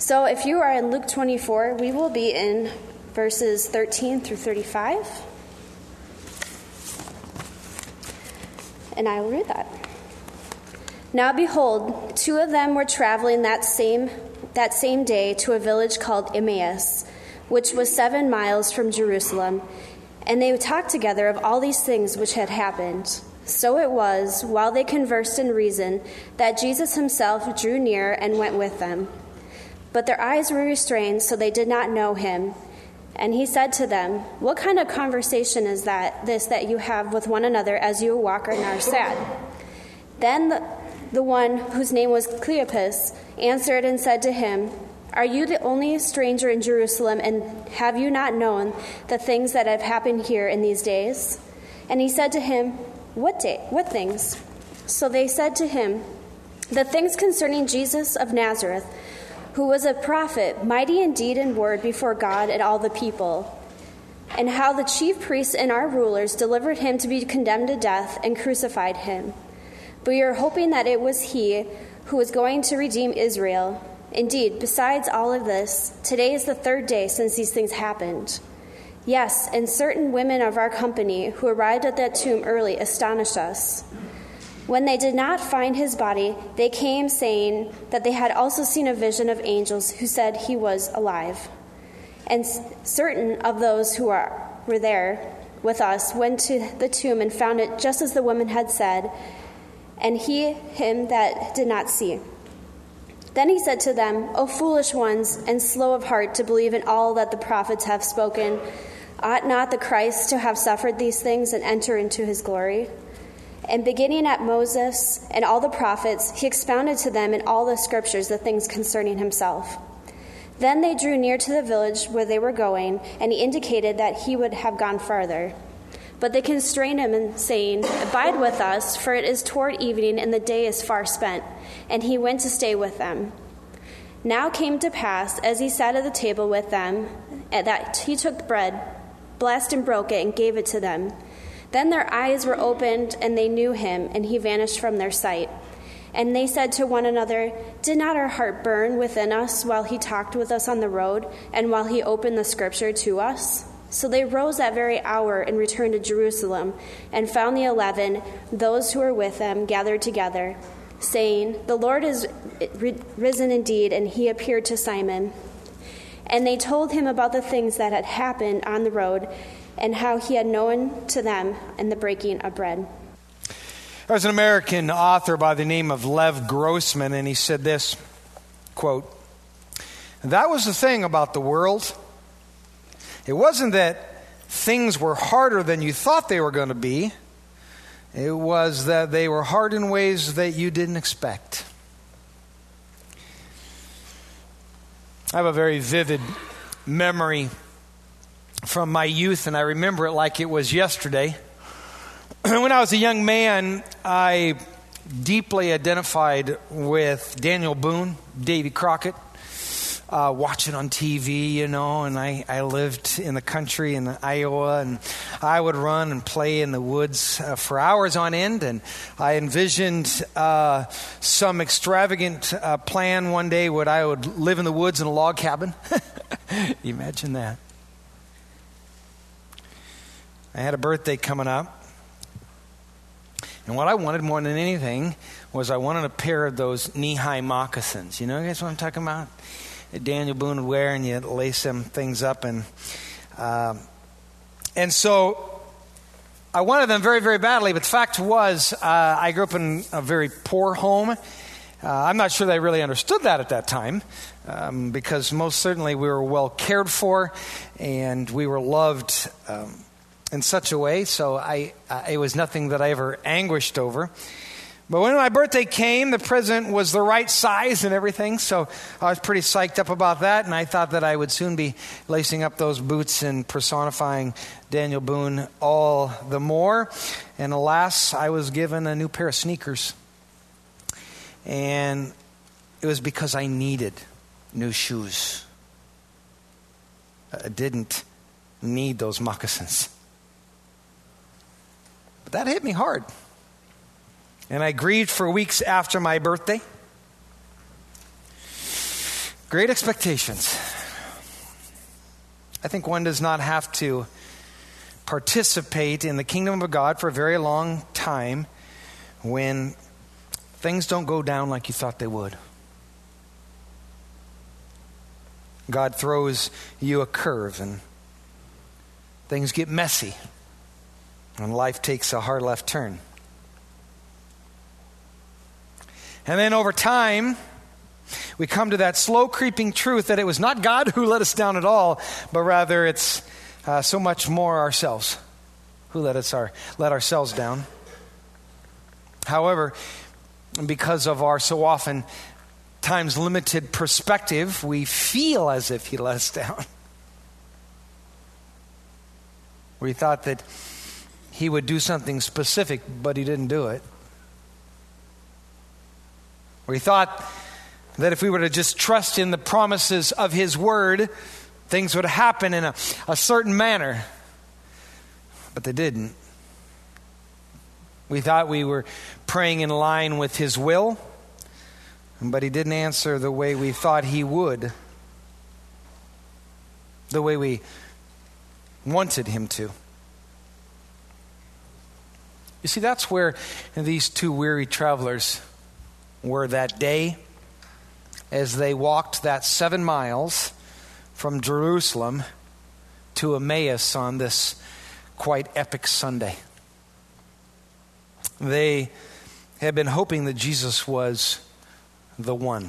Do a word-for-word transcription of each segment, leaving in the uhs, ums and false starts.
So if you are in Luke twenty-four, we will be in verses thirteen through thirty-five. And I will read that. Now behold, two of them were traveling that same that same day to a village called Emmaus, which was seven miles from Jerusalem, and they talked together of all these things which had happened. So it was, while they conversed and reasoned, that Jesus himself drew near and went with them. But their eyes were restrained, so they did not know him. And he said to them, "What kind of conversation is that, this that you have with one another as you walk and are sad?" Then the, the one whose name was Cleopas answered and said to him, "Are you the only stranger in Jerusalem, and have you not known the things that have happened here in these days?" And he said to him, What day? What things? So they said to him, "The things concerning Jesus of Nazareth, who was a prophet, mighty in deed and word before God and all the people, and how the chief priests and our rulers delivered him to be condemned to death and crucified him. But we are hoping that it was he who was going to redeem Israel. Indeed, besides all of this, today is the third day since these things happened. Yes, and certain women of our company who arrived at that tomb early astonished us. When they did not find his body, they came saying that they had also seen a vision of angels who said he was alive. And certain of those who are, were there with us went to the tomb and found it just as the woman had said, and he him that did not see." Then he said to them, "O foolish ones, and slow of heart to believe in all that the prophets have spoken, ought not the Christ to have suffered these things and enter into his glory?" And beginning at Moses and all the prophets, he expounded to them in all the scriptures the things concerning himself. Then they drew near to the village where they were going, and he indicated that he would have gone farther. But they constrained him, saying, "Abide with us, for it is toward evening, and the day is far spent." And he went to stay with them. Now came to pass, as he sat at the table with them, that he took bread, blessed and broke it, and gave it to them. Then their eyes were opened, and they knew him, and he vanished from their sight. And they said to one another, "Did not our heart burn within us while he talked with us on the road, and while he opened the scripture to us?" So they rose that very hour and returned to Jerusalem, and found the eleven, those who were with them, gathered together, saying, "The Lord is risen indeed, and he appeared to Simon." And they told him about the things that had happened on the road, and how he had known to them in the breaking of bread. There was an American author by the name of Lev Grossman, and he said this, quote, "That was the thing about the world. It wasn't that things were harder than you thought they were going to be. It was that they were hard in ways that you didn't expect." I have a very vivid memory from my youth, and I remember it like it was yesterday. When I was a young man, I deeply identified with Daniel Boone, Davy Crockett, uh, watching on T V, you know, and I, I lived in the country in Iowa, and I would run and play in the woods uh, for hours on end, and I envisioned uh, some extravagant uh, plan one day where I would live in the woods in a log cabin. Imagine that. I had a birthday coming up, and what I wanted more than anything was I wanted a pair of those knee-high moccasins. You know, guys, what I'm talking about? That Daniel Boone would wear, and you lace them things up, and um, and so I wanted them very, very badly. But the fact was, uh, I grew up in a very poor home. Uh, I'm not sure that I really understood that at that time, um, because most certainly we were well cared for, and we were loved Um, in such a way, so I uh, it was nothing that I ever anguished over. But when my birthday came, the present was the right size and everything, so I was pretty psyched up about that, and I thought that I would soon be lacing up those boots and personifying Daniel Boone all the more. And alas, I was given a new pair of sneakers, and it was because I needed new shoes. I didn't need those moccasins. But that hit me hard. And I grieved for weeks after my birthday. Great expectations. I think one does not have to participate in the kingdom of God for a very long time when things don't go down like you thought they would. God throws you a curve and things get messy and life takes a hard left turn. And then over time, we come to that slow creeping truth that it was not God who let us down at all, but rather it's uh, so much more ourselves who let us our, let ourselves down. However, because of our so often times limited perspective, we feel as if he let us down. We thought that he would do something specific, but he didn't do it. We thought that if we were to just trust in the promises of his word, things would happen in a, a certain manner. But they didn't. We thought we were praying in line with his will, but he didn't answer the way we thought he would, the way we wanted him to. You see, that's where these two weary travelers were that day as they walked that seven miles from Jerusalem to Emmaus on this quite epic Sunday. They had been hoping that Jesus was the one.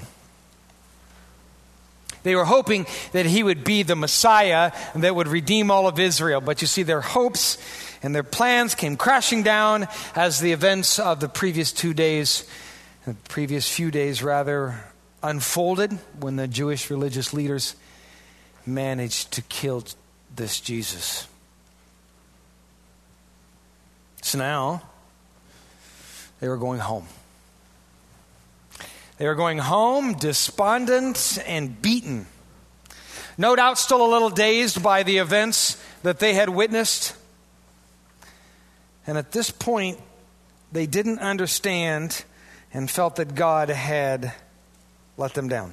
They were hoping that he would be the Messiah that would redeem all of Israel. But you see, their hopes and their plans came crashing down as the events of the previous two days, the previous few days rather, unfolded when the Jewish religious leaders managed to kill this Jesus. So now, they were going home. They were going home despondent and beaten. No doubt still a little dazed by the events that they had witnessed. And at this point, they didn't understand and felt that God had let them down.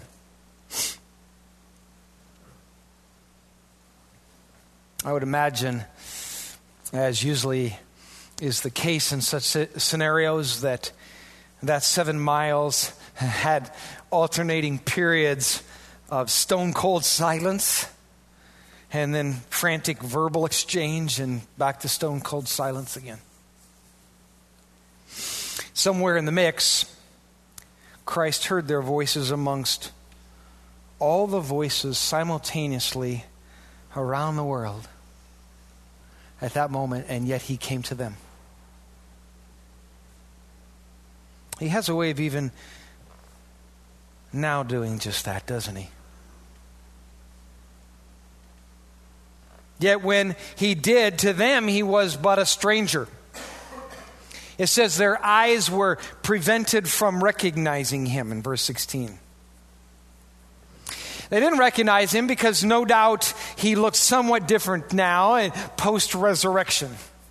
I would imagine, as usually is the case in such scenarios, that that seven miles had alternating periods of stone cold silence and then frantic verbal exchange and back to stone cold silence again. Somewhere in the mix, Christ heard their voices amongst all the voices simultaneously around the world at that moment, and yet he came to them. He has a way of even now doing just that, doesn't he? Yet when he did, to them he was but a stranger. It says their eyes were prevented from recognizing him in verse sixteen. They didn't recognize him because no doubt he looked somewhat different now post-resurrection.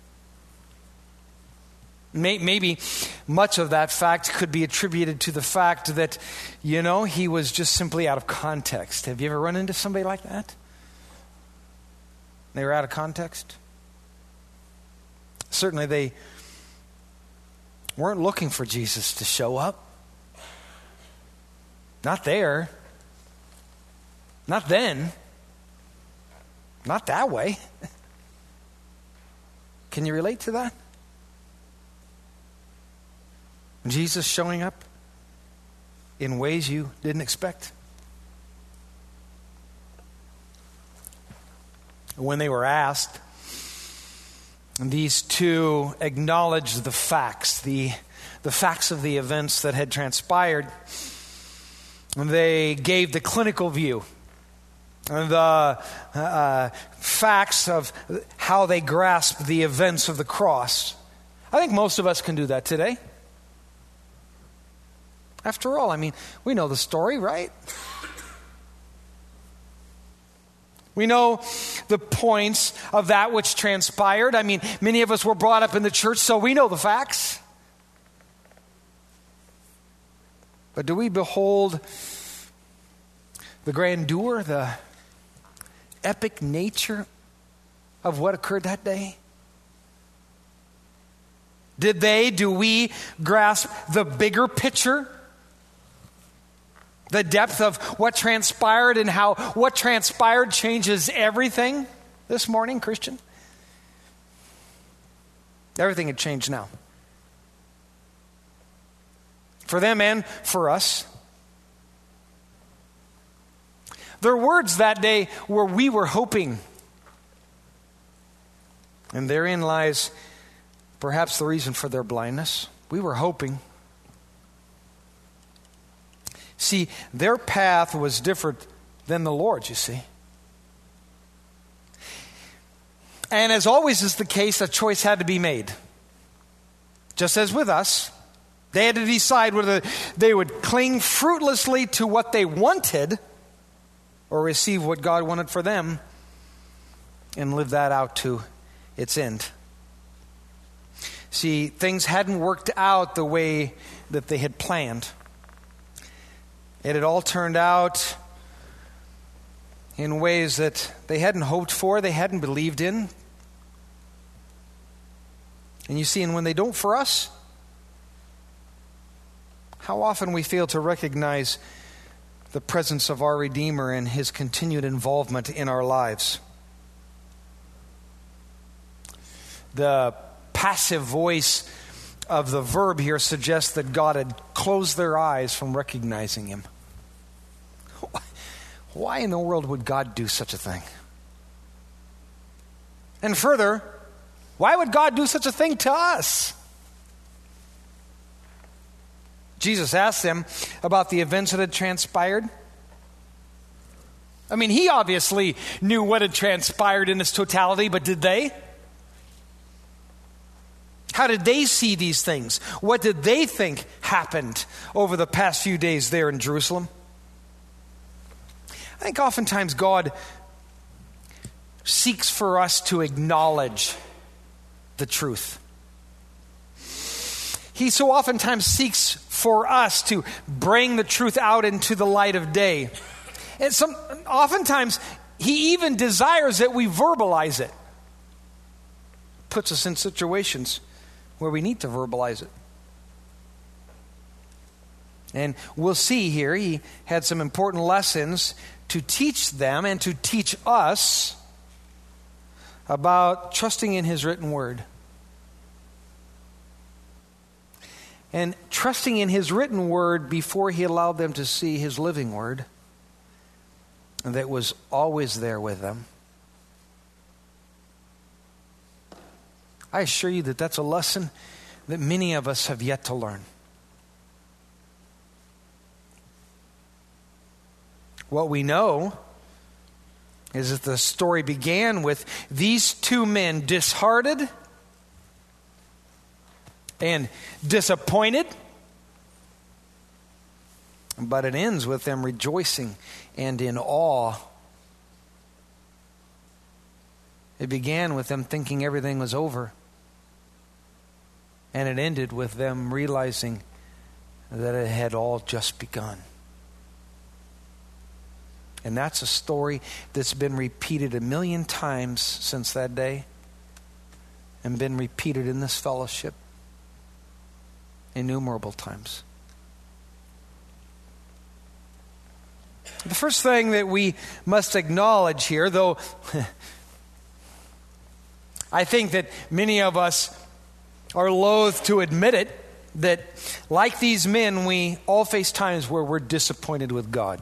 Maybe much of that fact could be attributed to the fact that, you know, he was just simply out of context. Have you ever run into somebody like that? They were out of context. Certainly they weren't looking for Jesus to show up. Not there. Not then. Not that way. Can you relate to that? Jesus showing up in ways you didn't expect. When they were asked, these two acknowledged the facts, the, the facts of the events that had transpired. They gave the clinical view, the uh, facts of how they grasped the events of the cross. I think most of us can do that today. After all, I mean, we know the story, right? We know the points of that which transpired. I mean, many of us were brought up in the church, so we know the facts. But do we behold the grandeur, the epic nature of what occurred that day? Did they, do we grasp the bigger picture? The depth of what transpired and how what transpired changes everything this morning, Christian? Everything had changed now. For them and for us. Their words that day were, "We were hoping." And therein lies perhaps the reason for their blindness. We were hoping. See, their path was different than the Lord's, you see. And as always is the case, a choice had to be made. Just as with us, they had to decide whether they would cling fruitlessly to what they wanted or receive what God wanted for them and live that out to its end. See, things hadn't worked out the way that they had planned. It had all turned out in ways that they hadn't hoped for, they hadn't believed in. And you see, and when they don't for us, how often we fail to recognize the presence of our Redeemer and His continued involvement in our lives. The passive voice of the verb here suggests that God had closed their eyes from recognizing Him. Why in the world would God do such a thing? And further, why would God do such a thing to us? Jesus asked them about the events that had transpired. I mean, He obviously knew what had transpired in its totality, but did they? How did they see these things? What did they think happened over the past few days there in Jerusalem? I think oftentimes God seeks for us to acknowledge the truth. He so oftentimes seeks for us to bring the truth out into the light of day. And some, oftentimes, He even desires that we verbalize it. Puts us in situations where we need to verbalize it. And we'll see here, He had some important lessons to teach them and to teach us about trusting in His written word. And trusting in His written word before He allowed them to see His living word that was always there with them. I assure you that that's a lesson that many of us have yet to learn. What we know is that the story began with these two men disheartened and disappointed, but it ends with them rejoicing and in awe. It began with them thinking everything was over, and it ended with them realizing that it had all just begun. And that's a story that's been repeated a million times since that day and been repeated in this fellowship innumerable times. The first thing that we must acknowledge here, though I think that many of us are loath to admit it, that like these men, we all face times where we're disappointed with God.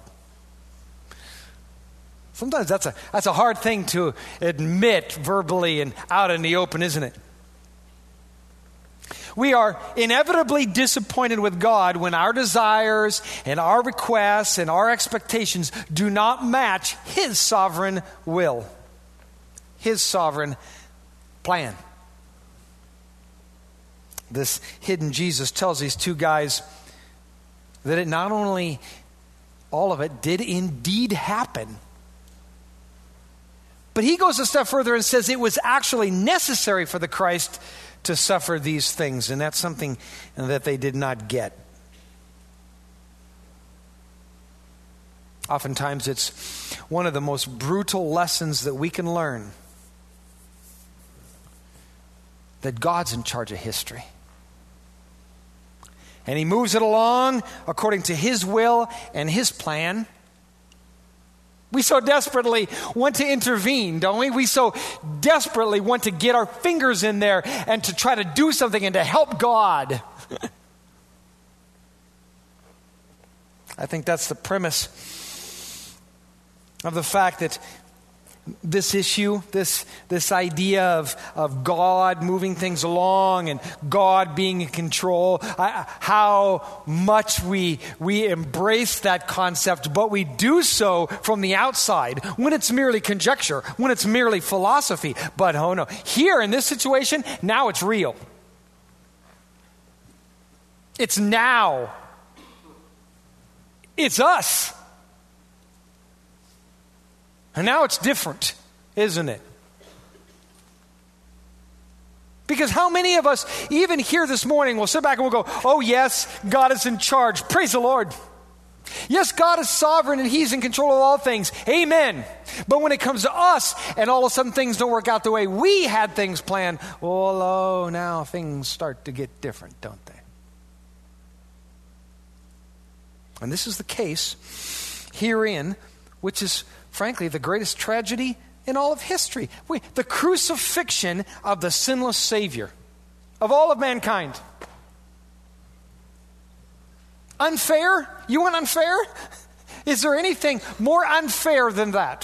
Sometimes that's a that's a hard thing to admit verbally and out in the open, isn't it? We are inevitably disappointed with God when our desires and our requests and our expectations do not match His sovereign will, His sovereign plan. This hidden Jesus tells these two guys that it not only, all of it did indeed happen, but He goes a step further and says it was actually necessary for the Christ to suffer these things, and that's something that they did not get. Oftentimes it's one of the most brutal lessons that we can learn, that God's in charge of history. And He moves it along according to His will and His plan. We so desperately want to intervene, don't we? We so desperately want to get our fingers in there and to try to do something and to help God. I think that's the premise of the fact that this issue, this this idea of, of God moving things along and God being in control, I, how much we we embrace that concept, but we do so from the outside when it's merely conjecture, when it's merely philosophy. But oh no, here in this situation, now it's real. It's now. It's us. And now it's different, isn't it? Because how many of us, even here this morning, will sit back and we'll go, oh yes, God is in charge. Praise the Lord. Yes, God is sovereign and He's in control of all things. Amen. But when it comes to us and all of a sudden things don't work out the way we had things planned, well, oh, now things start to get different, don't they? And this is the case herein, which is frankly the greatest tragedy in all of history. We, the crucifixion of the sinless Savior of all of mankind. Unfair? You want unfair? Is there anything more unfair than that?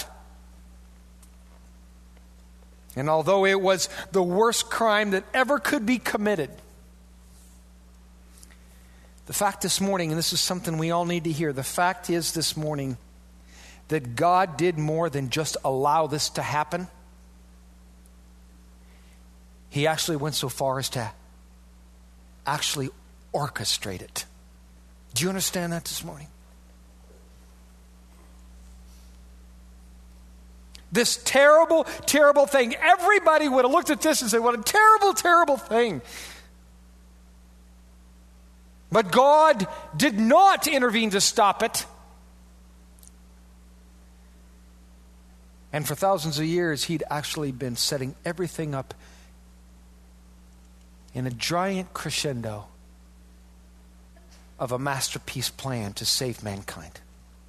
And although it was the worst crime that ever could be committed, the fact this morning, and this is something we all need to hear, the fact is this morning that God did more than just allow this to happen. He actually went so far as to actually orchestrate it. Do you understand that this morning? This terrible, terrible thing. Everybody would have looked at this and said, what a terrible, terrible thing. But God did not intervene to stop it. And for thousands of years, He'd actually been setting everything up in a giant crescendo of a masterpiece plan to save mankind.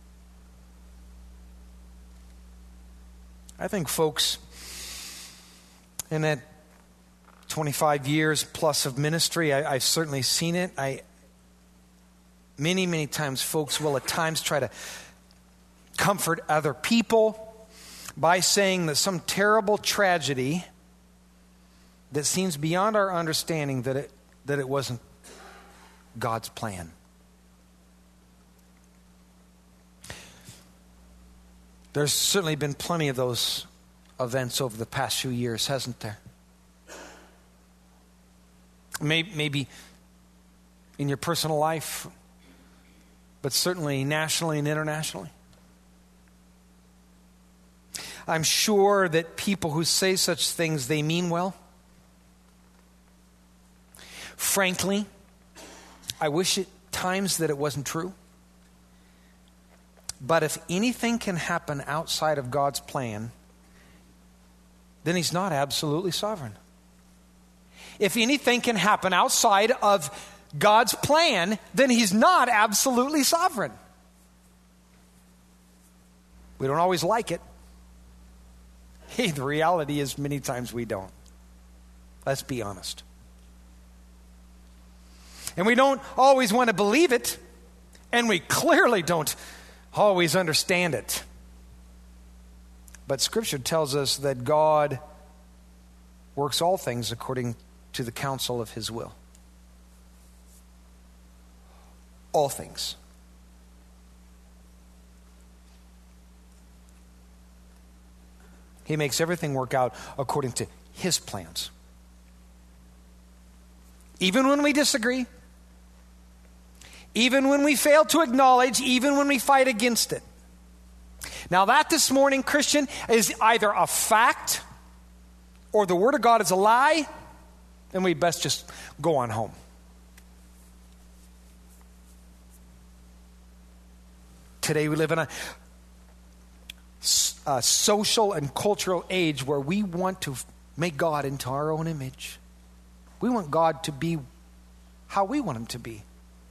I think, folks, in that twenty-five years plus of ministry, I, I've certainly seen it. I Many, many times folks will at times try to comfort other people by saying that some terrible tragedy that seems beyond our understanding that it that it wasn't God's plan. There's certainly been plenty of those events over the past few years, hasn't there? Maybe, maybe in your personal life, but certainly nationally and internationally. I'm sure that people who say such things, they mean well. Frankly, I wish at times that it wasn't true. But if anything can happen outside of God's plan, then He's not absolutely sovereign. If anything can happen outside of God's plan, then He's not absolutely sovereign. We don't always like it. Hey, the reality is many times we don't. Let's be honest. And we don't always want to believe it, and we clearly don't always understand it. But Scripture tells us that God works all things according to the counsel of His will. All things. He makes everything work out according to His plans. Even when we disagree, even when we fail to acknowledge, even when we fight against it. Now that this morning, Christian, is either a fact or the Word of God is a lie, then we best just go on home. Today we live in a uh, social and cultural age where we want to make God into our own image. We want God to be how we want him to be.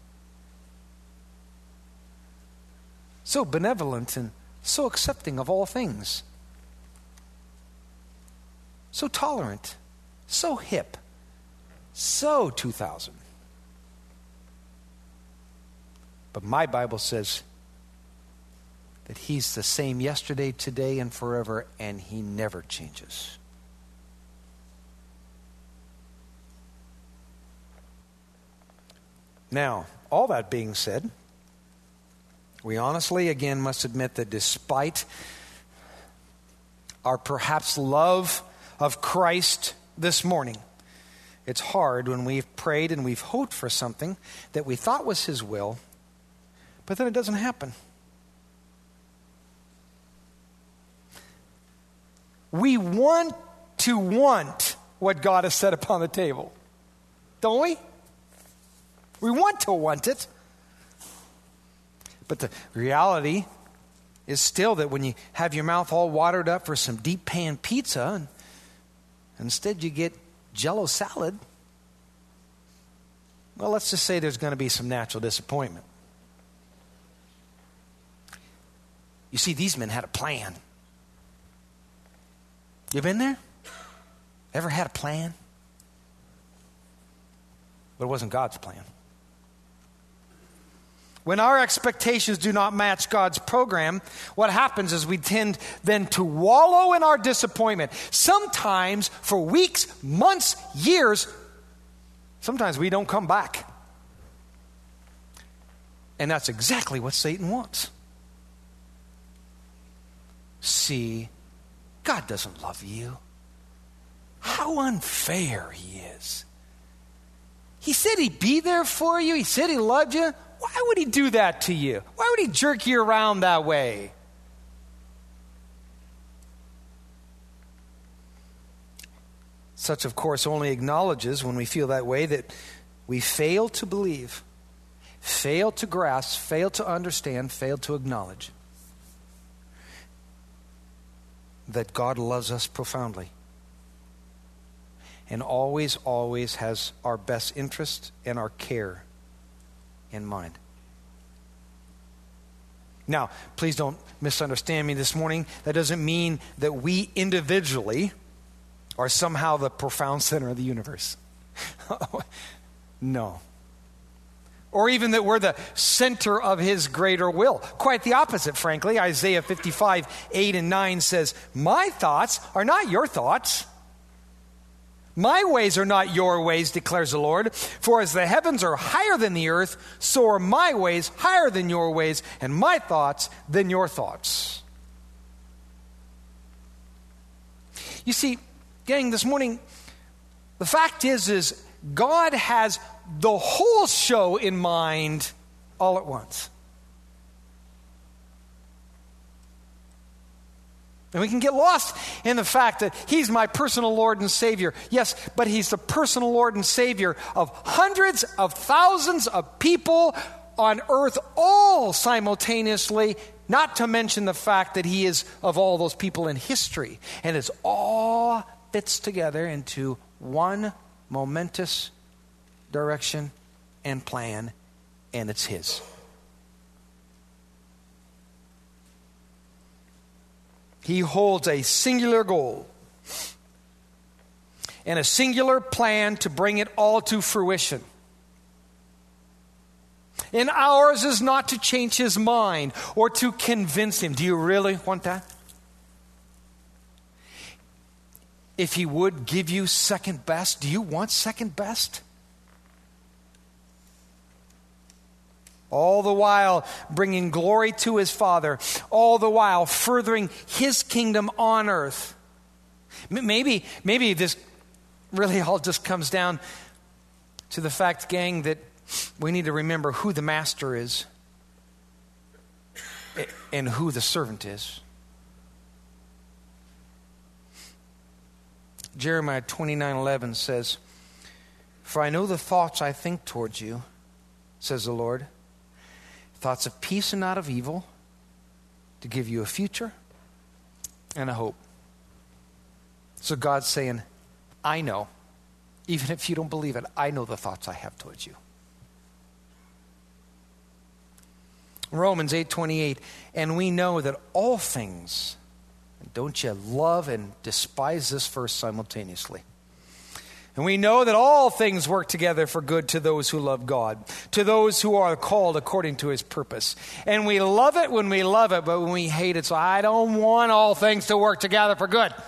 So benevolent and so accepting of all things. So tolerant. So hip. So two thousand. But my Bible says that he's the same yesterday, today, and forever, and he never changes. Now, all that being said, we honestly, again, must admit that despite our perhaps love of Christ this morning, it's hard when we've prayed and we've hoped for something that we thought was his will, but then it doesn't happen. We want to want what God has set upon the table, don't we? We want to want it. But the reality is still that when you have your mouth all watered up for some deep pan pizza, and instead you get Jell-O salad, well, let's just say there's going to be some natural disappointment. You see, these men had a plan. You been there? Ever had a plan? But it wasn't God's plan. When our expectations do not match God's program, what happens is we tend then to wallow in our disappointment. Sometimes for weeks, months, years, sometimes we don't come back. And that's exactly what Satan wants. See, God doesn't love you. How unfair he is. He said he'd be there for you. He said he loved you. Why would he do that to you? Why would he jerk you around that way? Such, of course, only acknowledges when we feel that way that we fail to believe, fail to grasp, fail to understand, fail to acknowledge that God loves us profoundly and always, always has our best interest and our care in mind. Now, please don't misunderstand me this morning. That doesn't mean that we individually are somehow the profound center of the universe. No. Or even that we're the center of his greater will. Quite the opposite, frankly. Isaiah fifty-five, eight and nine says, my thoughts are not your thoughts. My ways are not your ways, declares the Lord. For as the heavens are higher than the earth, so are my ways higher than your ways, and my thoughts than your thoughts. You see, gang, this morning, the fact is, is God has the whole show in mind all at once. And we can get lost in the fact that he's my personal Lord and Savior. Yes, but he's the personal Lord and Savior of hundreds of thousands of people on earth, all simultaneously, not to mention the fact that he is of all those people in history. And it all fits together into one momentous direction and plan, and it's his. He holds a singular goal and a singular plan to bring it all to fruition. And ours is not to change his mind or to convince him. Do you really want that? If he would give you second best, do you want second best? All the while bringing glory to his Father, all the while furthering his kingdom on earth. Maybe, maybe this really all just comes down to the fact, gang, that we need to remember who the master is and who the servant is. Jeremiah twenty-nine eleven says, for I know the thoughts I think towards you, says the Lord, thoughts of peace and not of evil, to give you a future and a hope. So God's saying, I know, even if you don't believe it, I know the thoughts I have towards you. Romans eight twenty-eight, and we know that all things, and don't you love and despise this verse simultaneously? And we know that all things work together for good to those who love God, to those who are called according to his purpose. And we love it when we love it, but when we hate it, so I don't want all things to work together for good.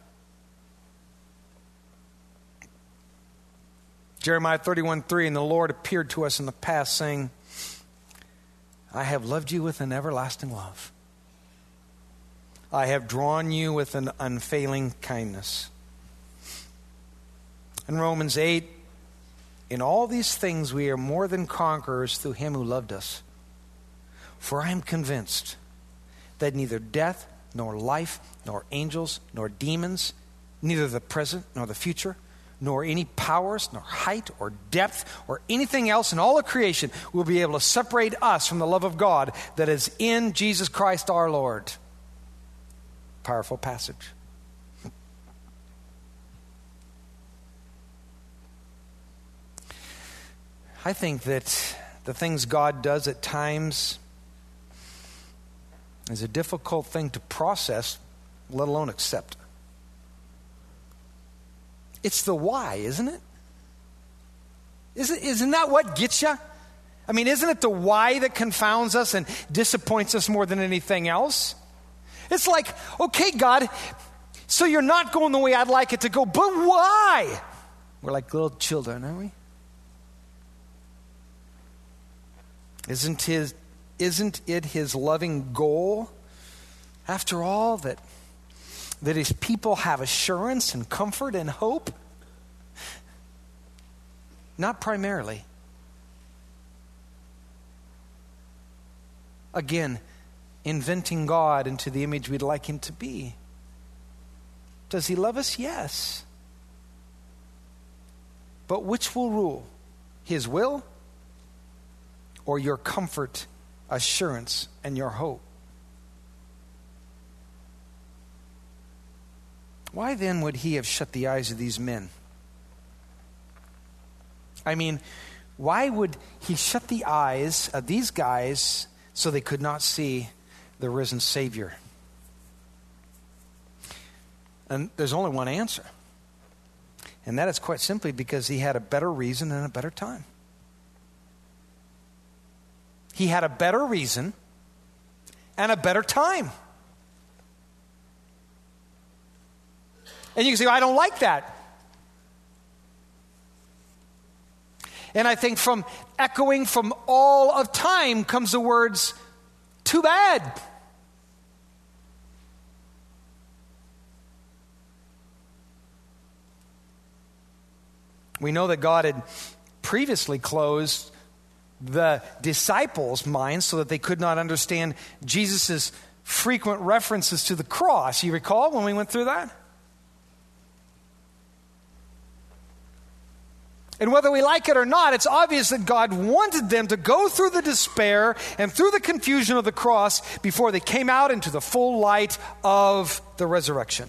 Jeremiah thirty-one three, and the Lord appeared to us in the past, saying, I have loved you with an everlasting love. I have drawn you with an unfailing kindness. In Romans eight, in all these things we are more than conquerors through him who loved us. For I am convinced that neither death, nor life, nor angels, nor demons, neither the present nor the future, nor any powers, nor height, or depth, or anything else in all of creation will be able to separate us from the love of God that is in Jesus Christ our Lord. Powerful passage. I think that the things God does at times is a difficult thing to process, let alone accept. It's the why, isn't it? Isn't, isn't that what gets you? I mean, isn't it the why that confounds us and disappoints us more than anything else? It's like, okay, God, so you're not going the way I'd like it to go, but why? We're like little children, aren't we? Isn't his, isn't it his loving goal, after all, that that his people have assurance and comfort and hope? Not primarily. Again, inventing God into the image we'd like him to be. Does he love us? Yes. But which will rule? His will or your comfort, assurance, and your hope? Why then would he have shut the eyes of these men? I mean, why would he shut the eyes of these guys so they could not see the risen Savior? And there's only one answer. And that is quite simply because he had a better reason and a better time. He had a better reason and a better time. And you can say, I don't like that. And I think from echoing from all of time comes the words, too bad. We know that God had previously closed the disciples' minds so that they could not understand Jesus' frequent references to the cross. You recall when we went through that? And whether we like it or not, it's obvious that God wanted them to go through the despair and through the confusion of the cross before they came out into the full light of the resurrection.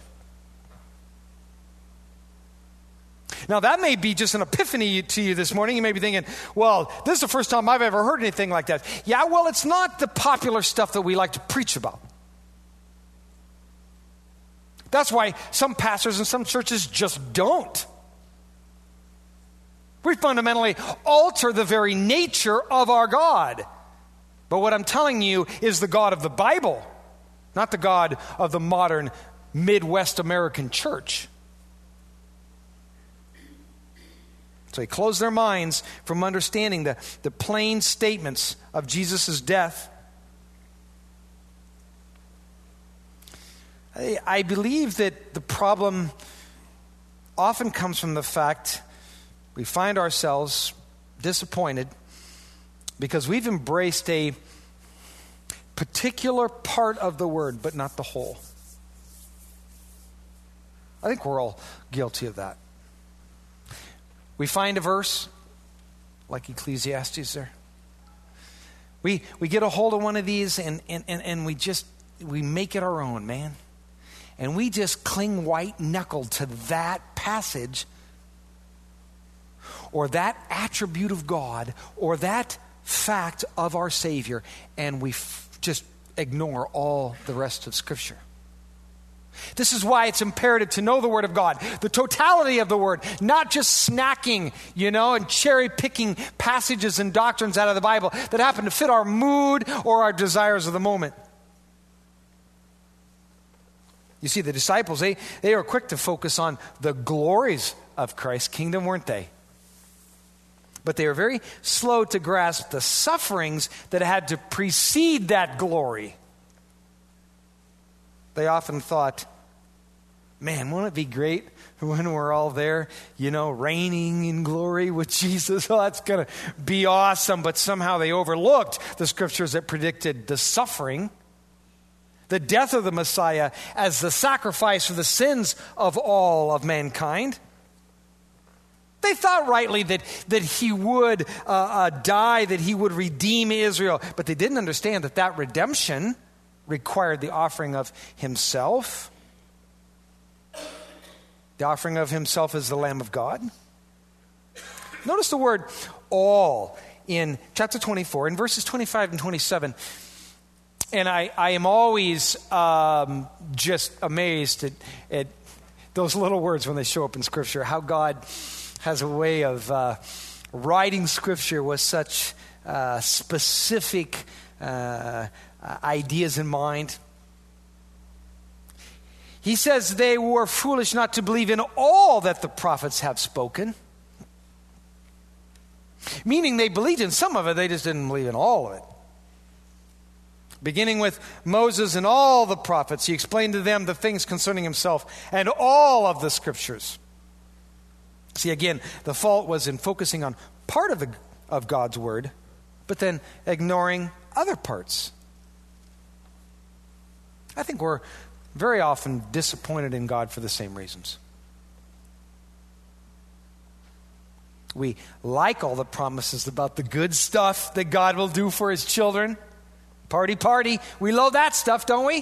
Now, that may be just an epiphany to you this morning. You may be thinking, well, this is the first time I've ever heard anything like that. Yeah, well, it's not the popular stuff that we like to preach about. That's why some pastors and some churches just don't. We fundamentally alter the very nature of our God. But what I'm telling you is the God of the Bible, not the God of the modern Midwest American church. So he closed their minds from understanding the, the plain statements of Jesus' death. I, I believe that the problem often comes from the fact we find ourselves disappointed because we've embraced a particular part of the word, but not the whole. I think we're all guilty of that. We find a verse, like Ecclesiastes there. We we get a hold of one of these and, and, and, and we just, we make it our own, man. and we just cling white-knuckled to that passage or that attribute of God or that fact of our Savior, and we f- just ignore all the rest of Scripture. This is why it's imperative to know the Word of God, the totality of the Word, not just snacking, you know, and cherry-picking passages and doctrines out of the Bible that happen to fit our mood or our desires of the moment. You see, the disciples, they, they were quick to focus on the glories of Christ's kingdom, weren't they? But they were very slow to grasp the sufferings that had to precede that glory. They often thought, man, won't it be great when we're all there, you know, reigning in glory with Jesus? Oh, that's going to be awesome. But somehow they overlooked the scriptures that predicted the suffering, the death of the Messiah as the sacrifice for the sins of all of mankind. They thought rightly that, that he would uh, uh, die, that he would redeem Israel. But they didn't understand that that redemption required the offering of himself. The offering of himself as the Lamb of God. Notice the word all in chapter twenty-four, in verses twenty-five and twenty-seven. And I, I am always um, just amazed at, at those little words when they show up in Scripture, how God has a way of uh, writing Scripture with such uh, specific uh, ideas in mind. He says they were foolish not to believe in all that the prophets have spoken. Meaning they believed in some of it, they just didn't believe in all of it. Beginning with Moses and all the prophets, he explained to them the things concerning himself and all of the scriptures. See, again, the fault was in focusing on part of, the, of God's word, but then ignoring other parts. I think we're very often disappointed in God for the same reasons. We like all the promises about the good stuff that God will do for his children. Party, party. We love that stuff, don't we?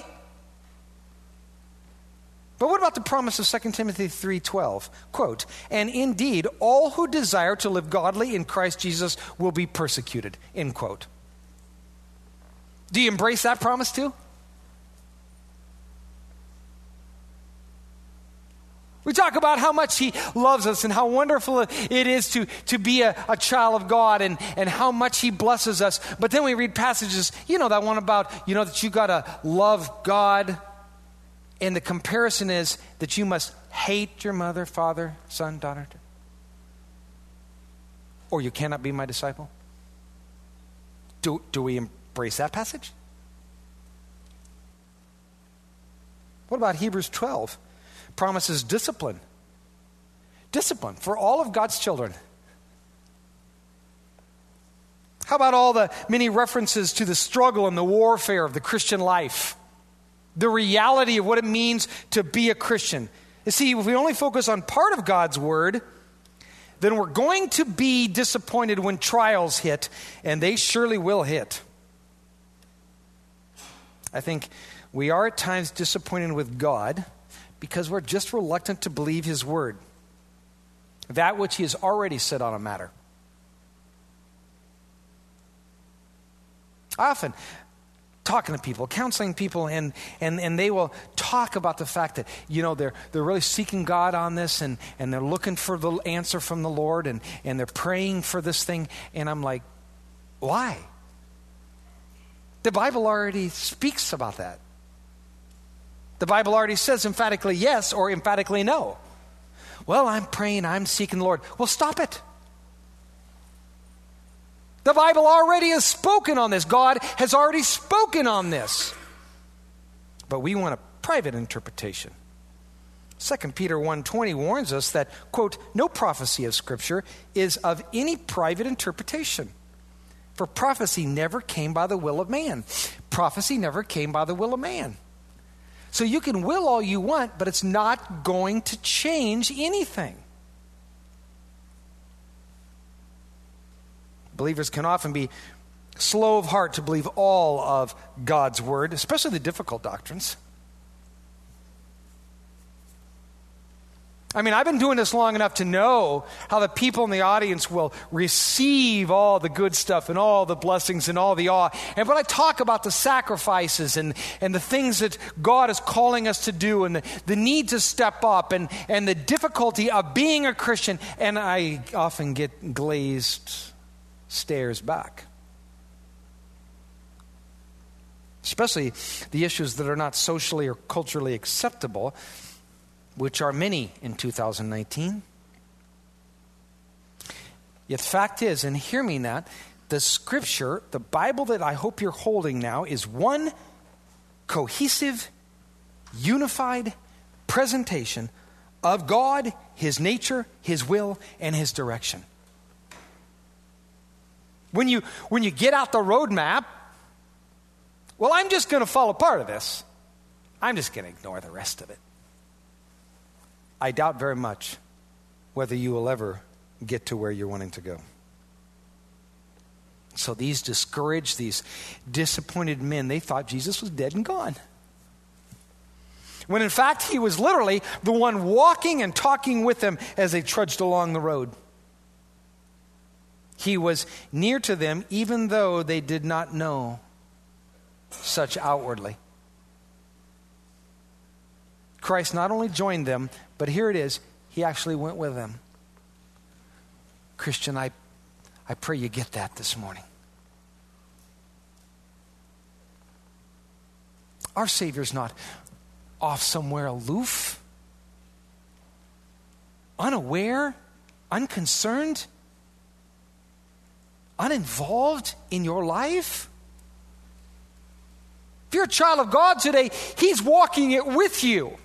But what about the promise of Second Timothy three twelve? Quote, and indeed, all who desire to live godly in Christ Jesus will be persecuted. End quote. Do you embrace that promise too? We talk about how much he loves us and how wonderful it is to, to be a, a child of God and, and how much he blesses us. But then we read passages, you know, that one about, you know, that you got to love God. And the comparison is that you must hate your mother, father, son, daughter, or you cannot be my disciple. Do, do we embrace that passage? What about Hebrews twelve? Promises discipline. Discipline for all of God's children. How about all the many references to the struggle and the warfare of the Christian life? The reality of what it means to be a Christian. You see, if we only focus on part of God's word, then we're going to be disappointed when trials hit, and they surely will hit. I think we are at times disappointed with God because we're just reluctant to believe his word, that which he has already said on a matter. Often, talking to people, counseling people, and, and, and they will talk about the fact that, you know, they're they're really seeking God on this, and, and they're looking for the answer from the Lord, and, and they're praying for this thing, and I'm like, why? The Bible already speaks about that. The Bible already says emphatically yes or emphatically no. Well, I'm praying, I'm seeking the Lord. Well, stop it. The Bible already has spoken on this. God has already spoken on this. But we want a private interpretation. Second Peter one twenty warns us that, quote, no prophecy of Scripture is of any private interpretation. For prophecy never came by the will of man. Prophecy never came by the will of man. So you can will all you want, but it's not going to change anything. Believers can often be slow of heart to believe all of God's word, especially the difficult doctrines. I mean, I've been doing this long enough to know how the people in the audience will receive all the good stuff and all the blessings and all the awe. And when I talk about the sacrifices and, and the things that God is calling us to do and the, the need to step up and, and the difficulty of being a Christian, and I often get glazed stares back. Especially the issues that are not socially or culturally acceptable, which are many in two thousand nineteen. Yet the fact is, and hear me that, the scripture, the Bible that I hope you're holding now, is one cohesive, unified presentation of God, His nature, His will, and His direction. When you, when you get out the roadmap, well, I'm just going to follow part of this. I'm just going to ignore the rest of it. I doubt very much whether you will ever get to where you're wanting to go. So these discouraged, these disappointed men, they thought Jesus was dead and gone. When in fact, He was literally the one walking and talking with them as they trudged along the road. He was near to them even though they did not know such outwardly. Christ not only joined them, but here it is, He actually went with them. Christian, I, I pray you get that this morning. Our Savior's not off somewhere aloof, unaware, unconcerned, uninvolved in your life. If you're a child of God today, He's walking it with you.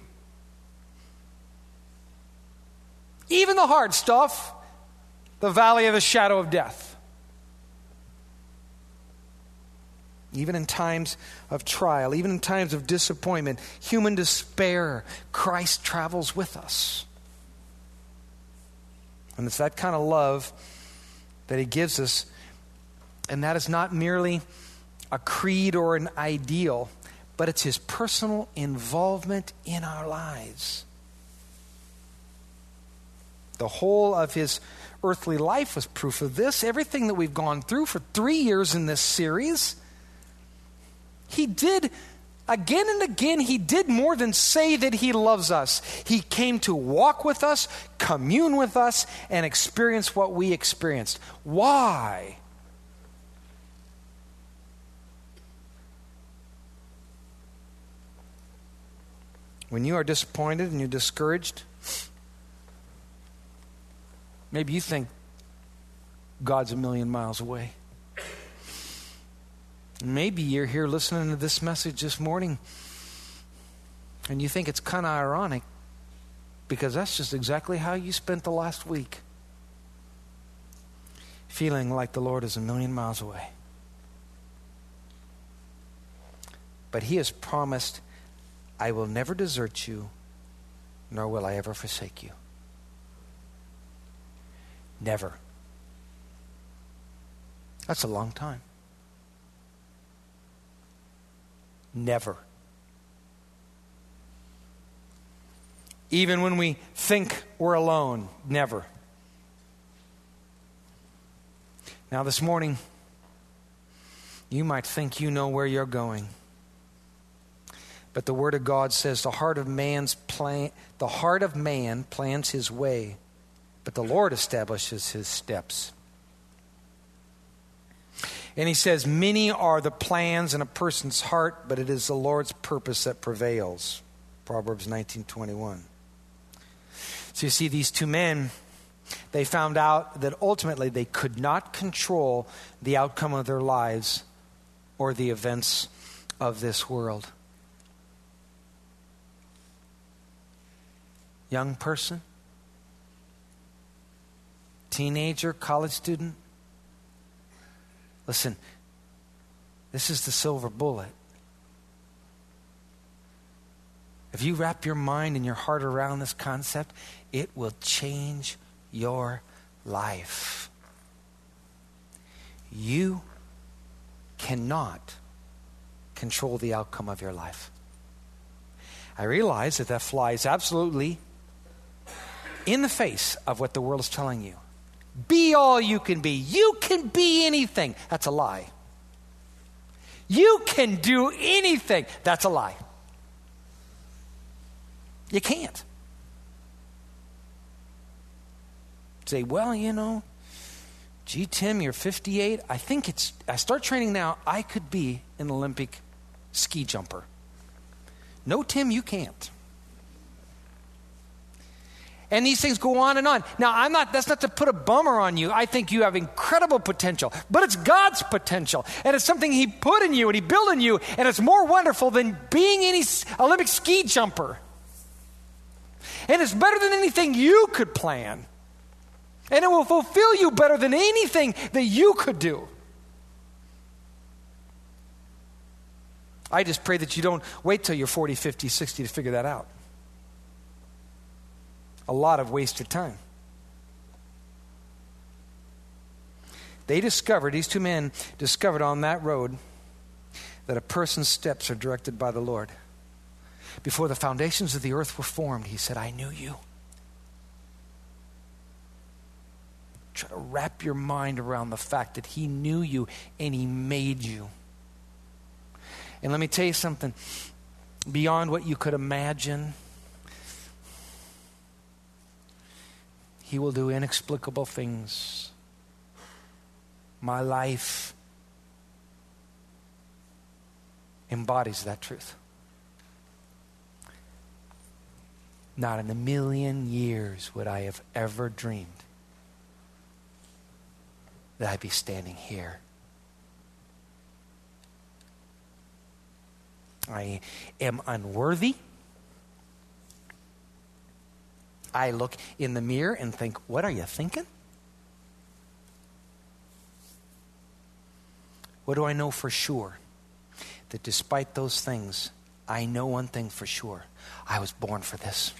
Even the hard stuff, the valley of the shadow of death. Even in times of trial, even in times of disappointment, human despair, Christ travels with us. And it's that kind of love that He gives us. And that is not merely a creed or an ideal, but it's His personal involvement in our lives. The whole of His earthly life was proof of this. Everything that we've gone through for three years in this series, He did again and again. He did more than say that He loves us. He came to walk with us, commune with us, and experience what we experienced. Why? When you are disappointed and you're discouraged, maybe you think God's a million miles away. Maybe you're here listening to this message this morning and you think it's kind of ironic because that's just exactly how you spent the last week. Feeling like the Lord is a million miles away. But He has promised, I will never desert you, nor will I ever forsake you. Never. That's a long time. Never. Even when we think we're alone, never. Now this morning, you might think you know where you're going. But the Word of God says the heart of man's plan, the heart of man plans his way, but the Lord establishes his steps. And He says, many are the plans in a person's heart, but it is the Lord's purpose that prevails. Proverbs nineteen twenty-one. So you see, these two men, they found out that ultimately they could not control the outcome of their lives or the events of this world. Young person, teenager, college student, listen, this is the silver bullet. If you wrap your mind and your heart around this concept, it will change your life. You cannot control the outcome of your life. I realize that that flies absolutely in the face of what the world is telling you. Be all you can be. You can be anything. That's a lie. You can do anything. That's a lie. You can't. Say, well, you know, gee, Tim, you're fifty-eight. I think it's, I start training now, I could be an Olympic ski jumper. No, Tim, you can't. And these things go on and on. Now, I'm not, that's not to put a bummer on you. I think you have incredible potential, but it's God's potential. And it's something he put in you and he built in you. And it's more wonderful than being any Olympic ski jumper. And it's better than anything you could plan. And it will fulfill you better than anything that you could do. I just pray that you don't wait till you're forty, fifty, sixty to figure that out. A lot of wasted time. They discovered, these two men discovered on that road that a person's steps are directed by the Lord. Before the foundations of the earth were formed, he said, I knew you. Try to wrap your mind around the fact that he knew you and he made you. And let me tell you something, beyond what you could imagine, he will do inexplicable things. My life embodies that truth. Not in a million years would I have ever dreamed that I'd be standing here. I am unworthy. I look in the mirror and think, what are you thinking? What do I know for sure? That despite those things, I know one thing for sure. I was born for this.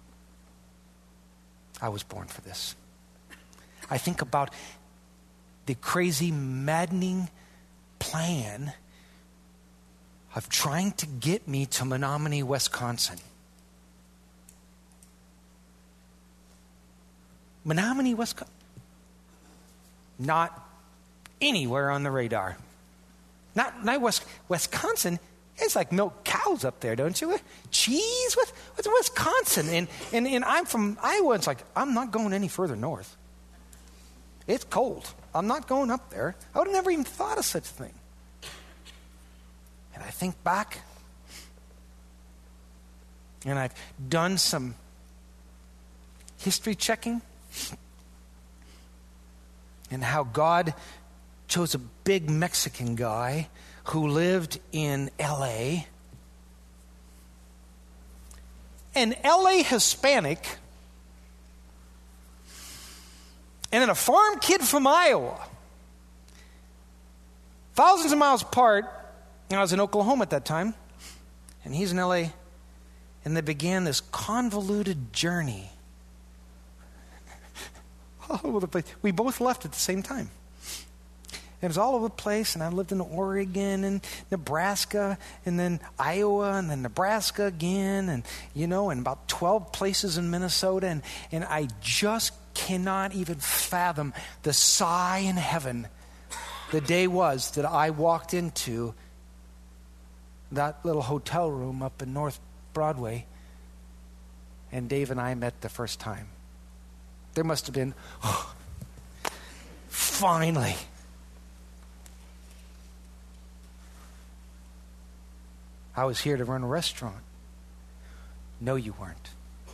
I was born for this. I think about the crazy, maddening plan of trying to get me to Menominee, Wisconsin. Menominee, Wisconsin. Not anywhere on the radar. Not, not West, Wisconsin. It's like milk cows up there, don't you? Cheese? What, what's Wisconsin? And, and, and I'm from Iowa. It's like, I'm not going any further north. It's cold. I'm not going up there. I would have never even thought of such a thing. And I think back, and I've done some history checking, and how God chose a big Mexican guy who lived in L A, an L A Hispanic, and then a farm kid from Iowa. Thousands of miles apart. I was in Oklahoma at that time, and he's in L A, and they began this convoluted journey all over the place. We both left at the same time. It was all over the place, and I lived in Oregon and Nebraska, and then Iowa, and then Nebraska again, and, you know, and about twelve places in Minnesota, and, and I just cannot even fathom the sigh in heaven the day was that I walked into that little hotel room up in North Broadway, and Dave and I met the first time. There must have been, oh, finally. I was here to run a restaurant. No, you weren't.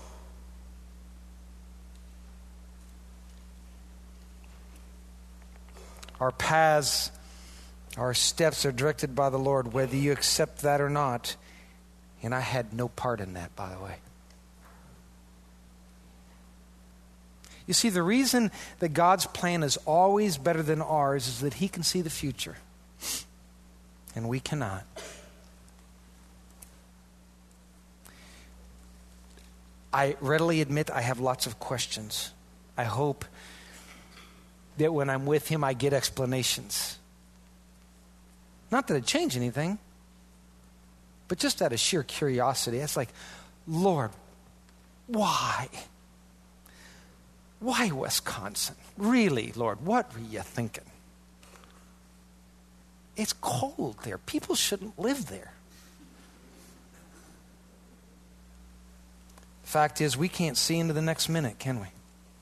Our paths, our steps are directed by the Lord, whether you accept that or not. And I had no part in that, by the way. You see, the reason that God's plan is always better than ours is that he can see the future. And we cannot. I readily admit I have lots of questions. I hope that when I'm with him, I get explanations. Not that it changed anything, but just out of sheer curiosity. It's like, Lord, why? Why Wisconsin? Really, Lord, what were you thinking? It's cold there. People shouldn't live there. The fact is, we can't see into the next minute, can we?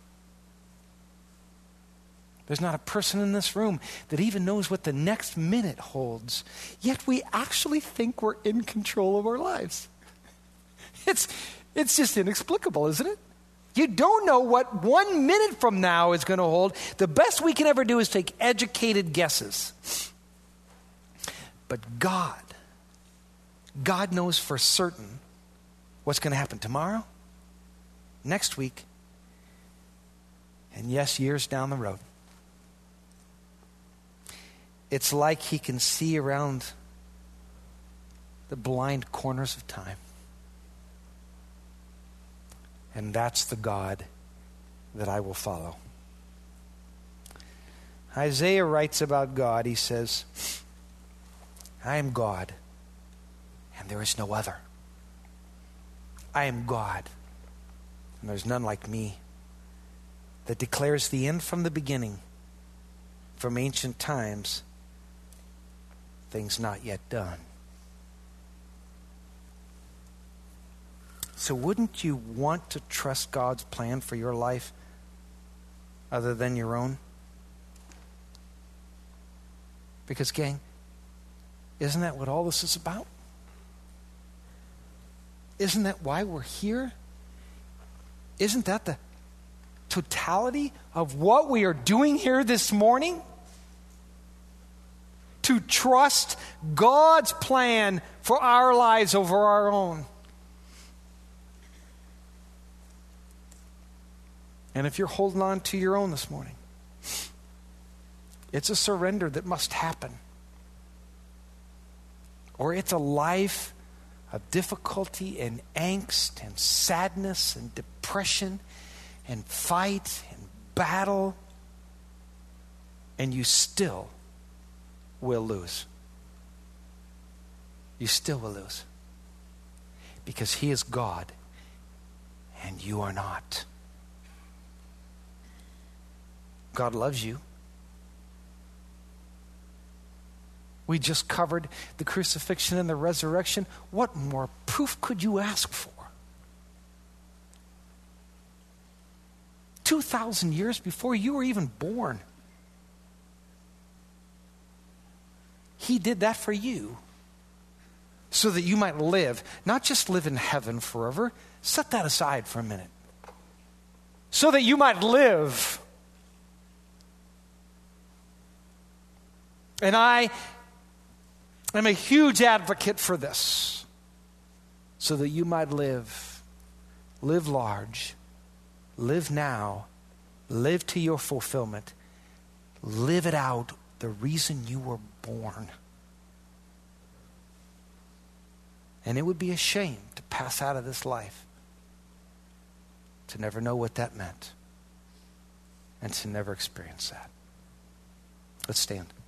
There's not a person in this room that even knows what the next minute holds. Yet we actually think we're in control of our lives. It's, it's just inexplicable, isn't it? You don't know what one minute from now is going to hold. The best we can ever do is take educated guesses. But God, God knows for certain what's going to happen tomorrow, next week, and yes, years down the road. It's like he can see around the blind corners of time. And that's the God that I will follow. Isaiah writes about God. He says, I am God, and there is no other. I am God, and there's none like me, that declares the end from the beginning, from ancient times, things not yet done. So wouldn't you want to trust God's plan for your life other than your own? Because, gang, isn't that what all this is about? Isn't that why we're here? Isn't that the totality of what we are doing here this morning? To trust God's plan for our lives over our own. And if you're holding on to your own this morning, it's a surrender that must happen. Or it's a life of difficulty and angst and sadness and depression and fight and battle, and you still will lose. You still will lose. Because he is God and you are not. God loves you. We just covered the crucifixion and the resurrection. What more proof could you ask for? two thousand years before you were even born. He did that for you so that you might live, not just live in heaven forever. Set that aside for a minute. So that you might live. And I am a huge advocate for this. So that you might live. Live large. Live now. Live to your fulfillment. Live it out the reason you were born. And it would be a shame to pass out of this life to never know what that meant and to never experience that. Let's stand.